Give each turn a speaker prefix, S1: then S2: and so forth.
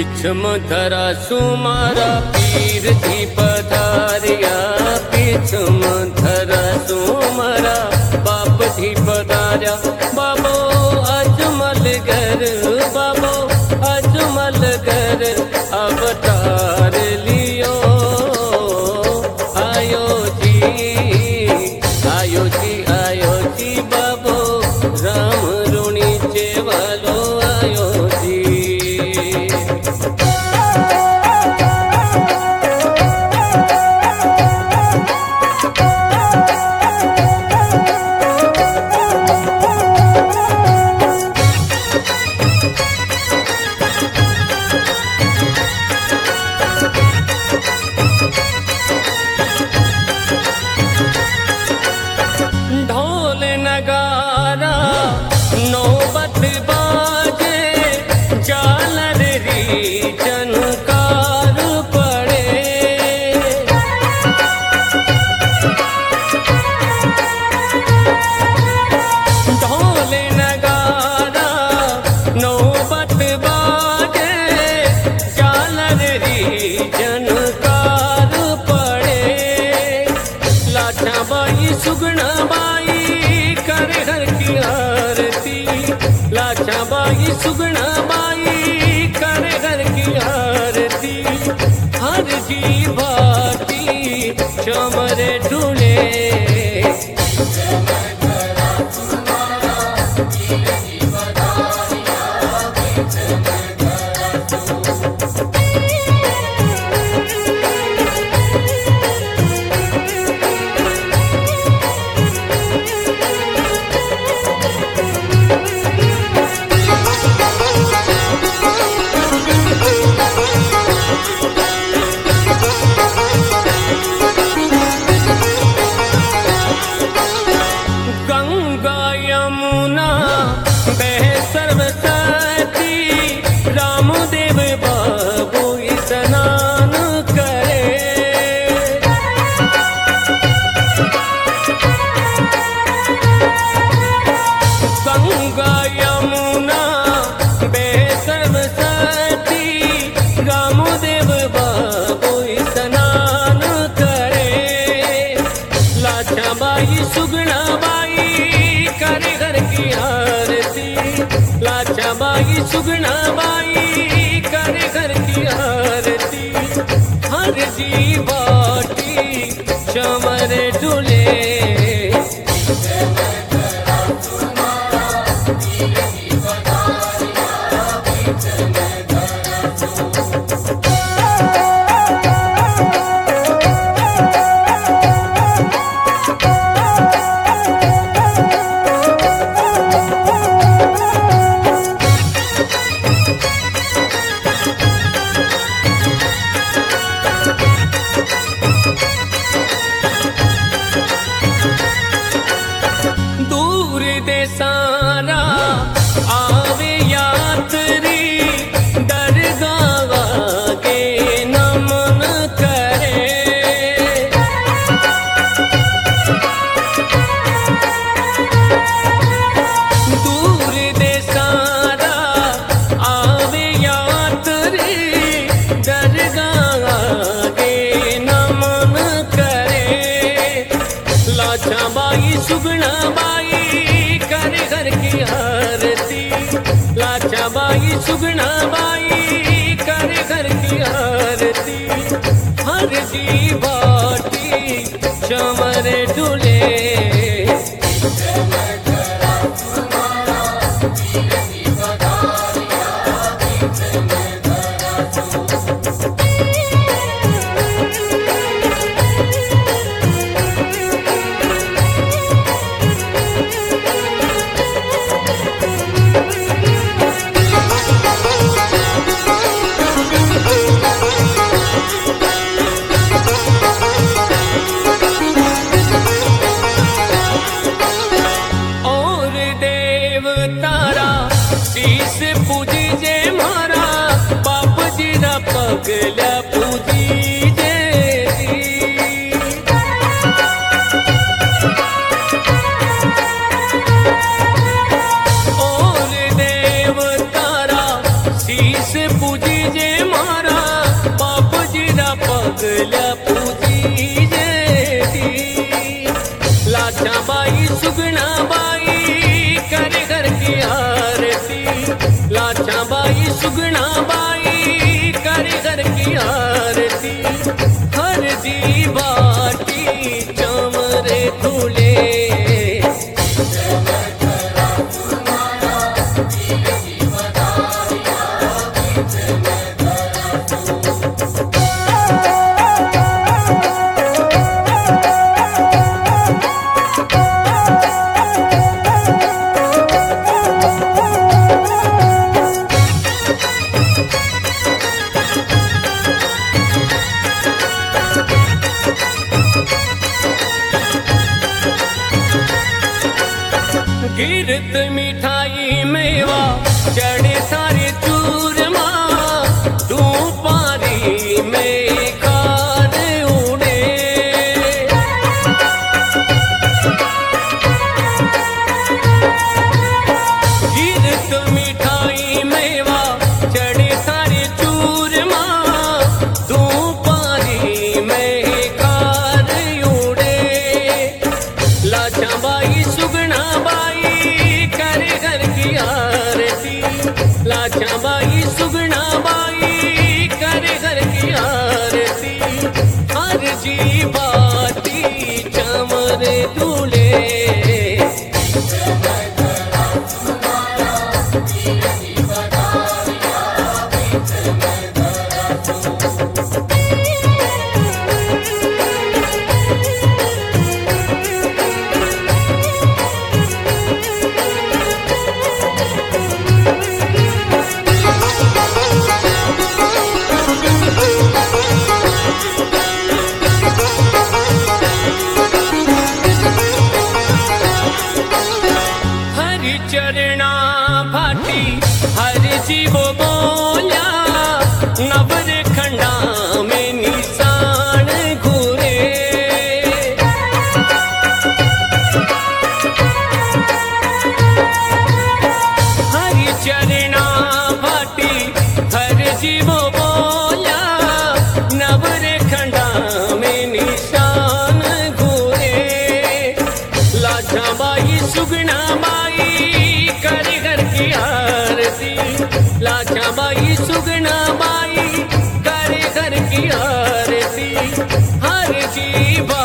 S1: पीछम धरा सुमारा पीर थी पधारिया, पीछम धरा सुमारा बाप थी पधारिया। बाबो अजमल घर, बाबो अजमल घर अवतार लियो। आयो जी, आयो जी, आयो जी बाबो राम ऋणी चेवालो आयो जी। ढोल नगारा नौबत बाजे, झालर री जनकार पड़े। ढोल नगारा नौबत बाजे, झालर री जनकार पड़े। लाठा बाई सुगना बाई करे हर की आरती, लाठा बाई सुगना बाई करे हर की आरती। हर जी भाती चमरे ढूंढे, गंगा यमुना बह सर्वसती, रामदेव बाबू स्नान करे। गंगा यमुना बह सर्वसती, रामदेव बाबू स्नान करे। लाछा बाई सुगना बाई करे घर की आरती, लाछा बाई सुगना बाई करे घर की आरती। हर जी बाटी चमर डुले, दूर देसारा आवे यात्री, दरगाह के नमन करे। दूर देसारा आवे यात्री, दरगाह के नमन करे। लाछा बाई सुगना बाई करे घर की आरती, लाछा बाई सुगना बाई करे घर की आरती। हर जी बाटी चमर डुले, शीश पूजी जे मारा बाप जी रा पगला पूजी जे और देव तारा शीश पूजी जे पगल्या पूजी जेती लाछाबाई सुगणाबाई करे घर की आरती लाछाबाई सुगणाबाई करे घर की आरती हर जी बाटी चमरे धुले गिरत मिठाई मेवा चढ़े सारे चूरमा पारी में खार उड़े गिरत मिठाई मेवा चढ़े सारे चूरमा पारी में खार उड़े लाछाबाई सुगणाबाई करे घर की आरती लाछाबाई सुगणाबाई करे घर की आरती हर जी बाती चमरे दूल्हे चरणा भाटी हर जीव बोल्या नवर खंडा में निशान घूरे हर चरणा भाटी हर जीव बोल्या नवर खंडा में निशान घूरे लाछाबाई सुगणाबाई करे घर की आरती लाछाबाई सुगणाबाई करे घर की आरती हर जी